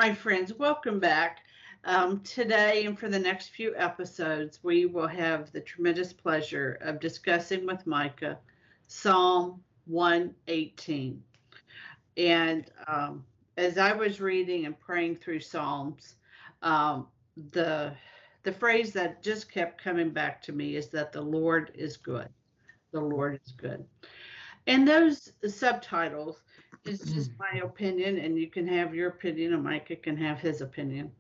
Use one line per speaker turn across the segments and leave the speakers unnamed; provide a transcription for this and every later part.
my friends, welcome back. Today and for the next few episodes, we will have the tremendous pleasure of discussing with Micah Psalm 118. And as I was reading and praying through Psalms, the phrase that just kept coming back to me is that the Lord is good. The Lord is good. And those subtitles is just my opinion, and you can have your opinion, and Micah can have his opinion.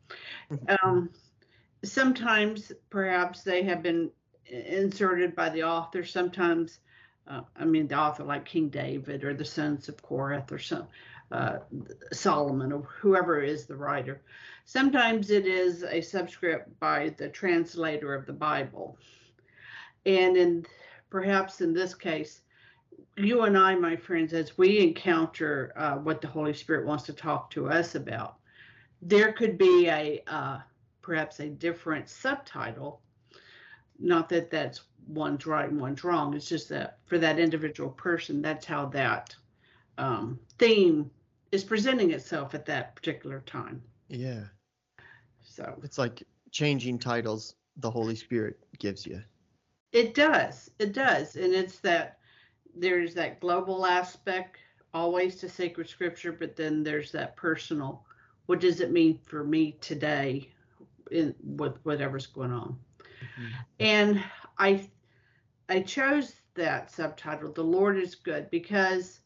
Sometimes, perhaps, they have been inserted by the author. Sometimes, the author like King David or the sons of Korath or Solomon or whoever is the writer. Sometimes it is a subscript by the translator of the Bible. And perhaps in this case, you and I, my friends, as we encounter what the Holy Spirit wants to talk to us about, there could be perhaps a different subtitle. Not that that's one's right and one's wrong. It's just that for that individual person, that's how that theme is presenting itself at that particular time.
Yeah.
So
it's like changing titles the Holy Spirit gives you.
It does. It does. And it's that there's that global aspect always to sacred scripture, but then there's that personal. What does it mean for me today with whatever's going on? Mm-hmm. And I chose that subtitle, The Lord is Good, because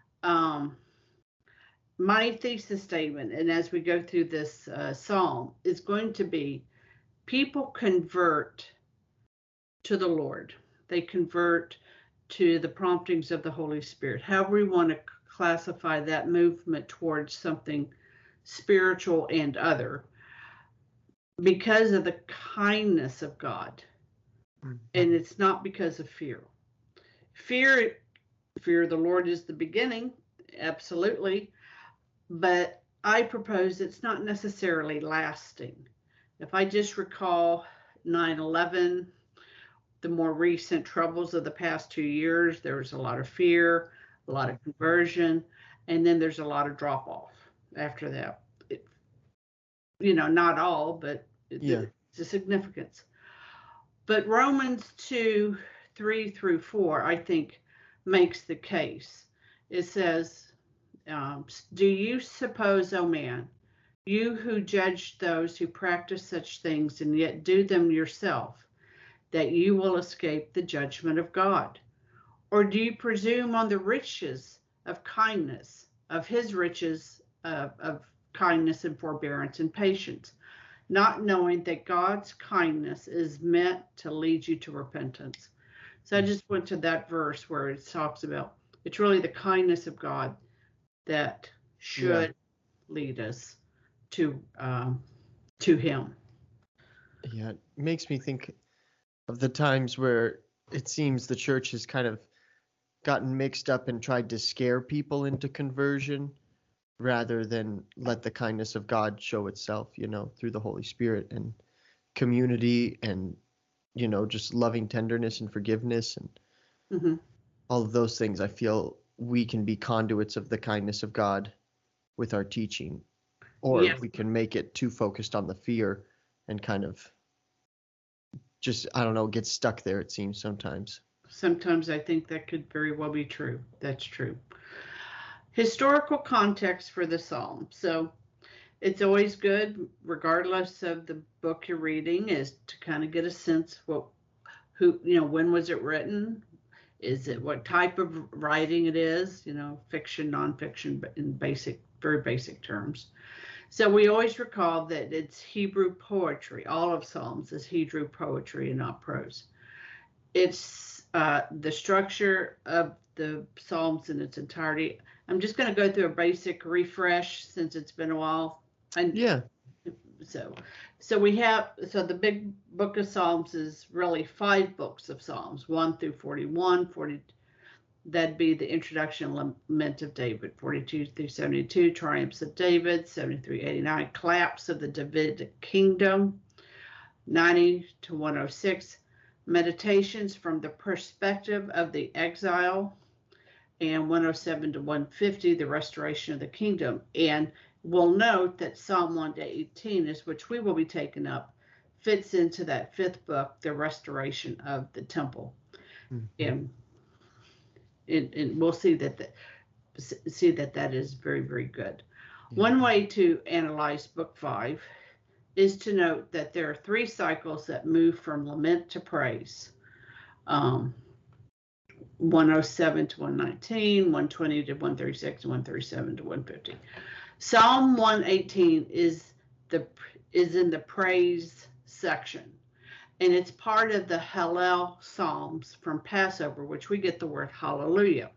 my thesis statement, and as we go through this psalm, is going to be people convert to the Lord. They convert to the promptings of the Holy Spirit. However we want to classify that movement towards something spiritual and other, because of the kindness of God. Mm-hmm. And it's not because of fear. Fear of the Lord is the beginning, absolutely. But I propose it's not necessarily lasting. If I just recall 9/11, the more recent troubles of the past 2 years, there was a lot of fear, a lot of conversion, and then there's a lot of drop off after that. Not all, but it's a significance. But Romans 2:3-4, I think, makes the case. It says, do you suppose, O man, you who judge those who practice such things and yet do them yourself, that you will escape the judgment of God? Or do you presume on the riches of kindness, of his riches of kindness and forbearance and patience, not knowing that God's kindness is meant to lead you to repentance? So I just went to that verse where it talks about it's really the kindness of God that should lead us to him.
Yeah, it makes me think of the times where it seems the church has kind of gotten mixed up and tried to scare people into conversion rather than let the kindness of God show itself, through the Holy Spirit and community and, just loving tenderness and forgiveness and all of those things. I feel we can be conduits of the kindness of God with our teaching, or we can make it too focused on the fear and kind of just, get stuck there, it seems sometimes.
Sometimes I think that could very well be true. That's true. Historical context for the psalm. So it's always good, regardless of the book you're reading, is to kind of get a sense when was it written? Is it what type of writing it is? Fiction, nonfiction, but in very basic terms. So we always recall that it's Hebrew poetry. All of Psalms is Hebrew poetry and not prose. It's the structure of the Psalms in its entirety. I'm just going to go through a basic refresh since it's been a while. So we have, the big book of Psalms is really 5 books of Psalms, 1-41, 40. That'd be the introduction, lament of David, 42-72, triumphs of David, 73-89, collapse of the Davidic kingdom, 90-106, meditations from the perspective of the exile, and 107-150, the restoration of the kingdom. And we'll note that Psalm 118, is which we will be taking up, fits into that fifth book, the restoration of the temple.
Mm-hmm.
And we'll see that that is very, very good.
Yeah.
One way to analyze book 5 is to note that there are 3 cycles that move from lament to praise. 107 to 119, 120 to 136, and 137 to 150. Psalm 118 is in the praise section, and it's part of the Hallel Psalms from Passover, which we get the word hallelujah.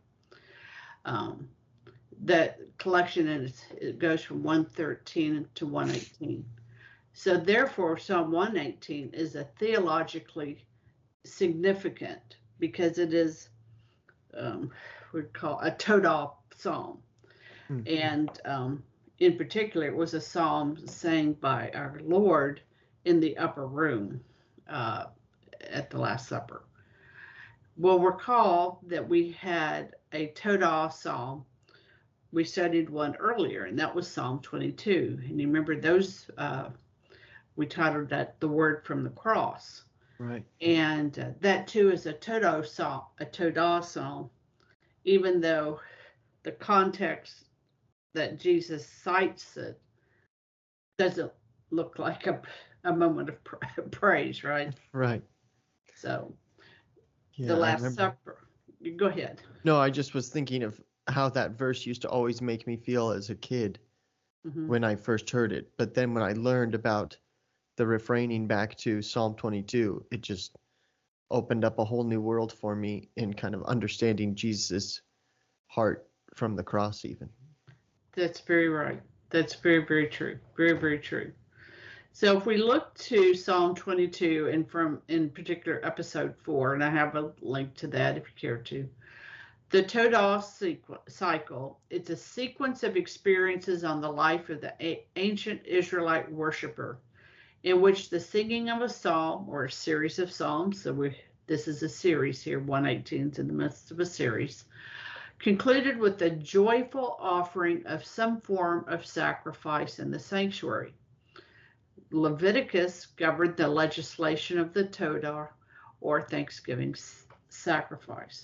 That collection, and it goes from 113 to 118. So therefore, Psalm 118 is a theologically significant, because it is we'd call a Todah psalm. And in particular, it was a psalm sang by our Lord in the upper room at the Last Supper. We'll recall that we had a Todah psalm. We studied one earlier, and that was Psalm 22. And you remember those, we titled that The Word from the Cross.
Right.
And that too is a Todah psalm, even though the context that Jesus cites it doesn't look like a moment of praise, right?
Right.
So
yeah,
the Last Supper. Go ahead.
No, I just was thinking of how that verse used to always make me feel as a kid when I first heard it. But then when I learned about the refraining back to Psalm 22, it just opened up a whole new world for me in kind of understanding Jesus' heart from the cross even.
That's very right. That's very, very true. Very, very true. So if we look to Psalm 22, and from, in particular, episode 4, and I have a link to that if you care to, the Todah cycle, it's a sequence of experiences on the life of the ancient Israelite worshiper, in which the singing of a psalm or a series of psalms, so this is a series here, 118 is in the midst of a series, concluded with the joyful offering of some form of sacrifice in the sanctuary. Leviticus governed the legislation of the Todah, or Thanksgiving sacrifice.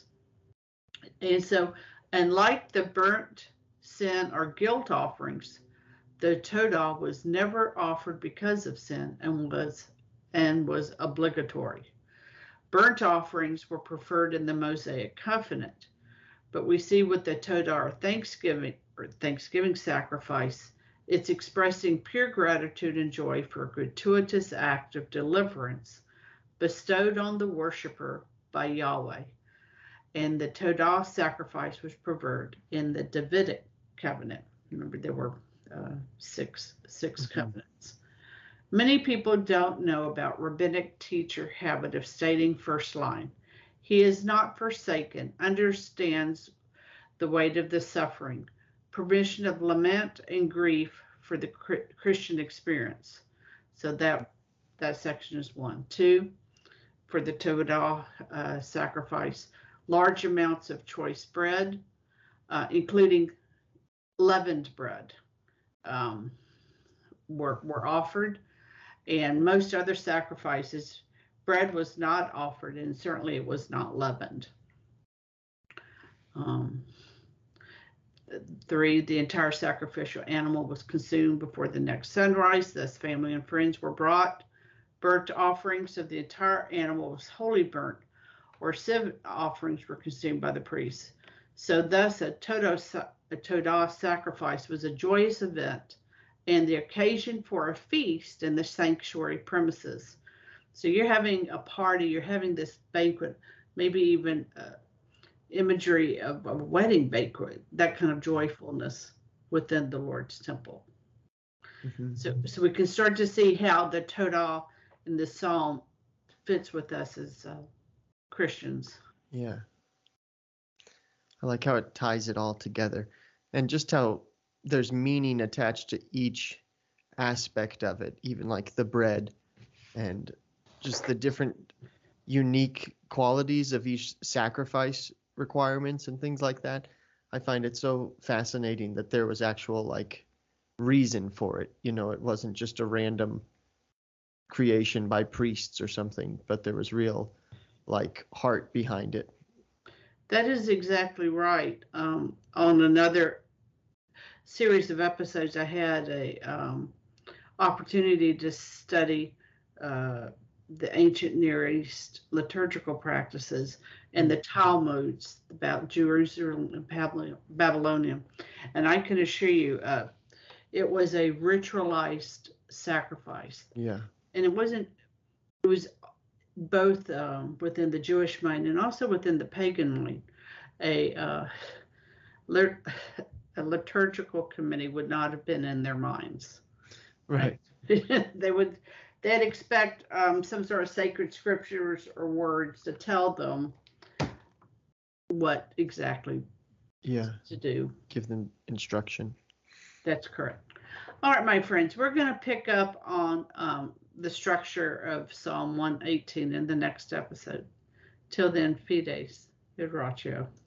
And like the burnt, sin, or guilt offerings, the Todah was never offered because of sin and was obligatory. Burnt offerings were preferred in the Mosaic covenant, but we see with the Todah, or Thanksgiving sacrifice, it's expressing pure gratitude and joy for a gratuitous act of deliverance bestowed on the worshiper by Yahweh. And the Todah sacrifice was preferred in the Davidic covenant. Remember, there were six covenants. Many people don't know about rabbinic teacher habit of stating first line, "He is not forsaken, understands the weight of the suffering, permission of lament and grief for the Christian experience." So that section is 1. 2, for the Todah sacrifice, large amounts of choice bread, including leavened bread, were offered, and most other sacrifices, bread was not offered, and certainly it was not leavened. 3, the entire sacrificial animal was consumed before the next sunrise, thus family and friends were brought. Burnt offerings of the entire animal was wholly burnt, or civ offerings were consumed by the priests. So thus a Todah sacrifice was a joyous event and the occasion for a feast in the sanctuary premises. So you're having a party, you're having this banquet, maybe even imagery of a wedding banquet, that kind of joyfulness within the Lord's temple. So we can start to see how the Todah in the psalm fits with us as Christians.
Yeah. I like how it ties it all together, and just how there's meaning attached to each aspect of it, even like the bread and just the different unique qualities of each sacrifice requirements and things like that. I find it so fascinating that there was actual like reason for it. You know, it wasn't just a random creation by priests or something, but there was real like heart behind it.
That is exactly right. On another series of episodes, I had a opportunity to study the ancient Near East liturgical practices and the Talmuds about Jerusalem and Babylonia. And I can assure you, it was a ritualized sacrifice.
Yeah.
And it was both within the Jewish mind and also within the pagan mind. A liturgical committee would not have been in their minds.
Right.
They'd expect some sort of sacred scriptures or words to tell them what exactly to do.
Give them instruction.
That's correct. All right, my friends, we're going to pick up on the structure of Psalm 118 in the next episode. Till then, fides, id ratio.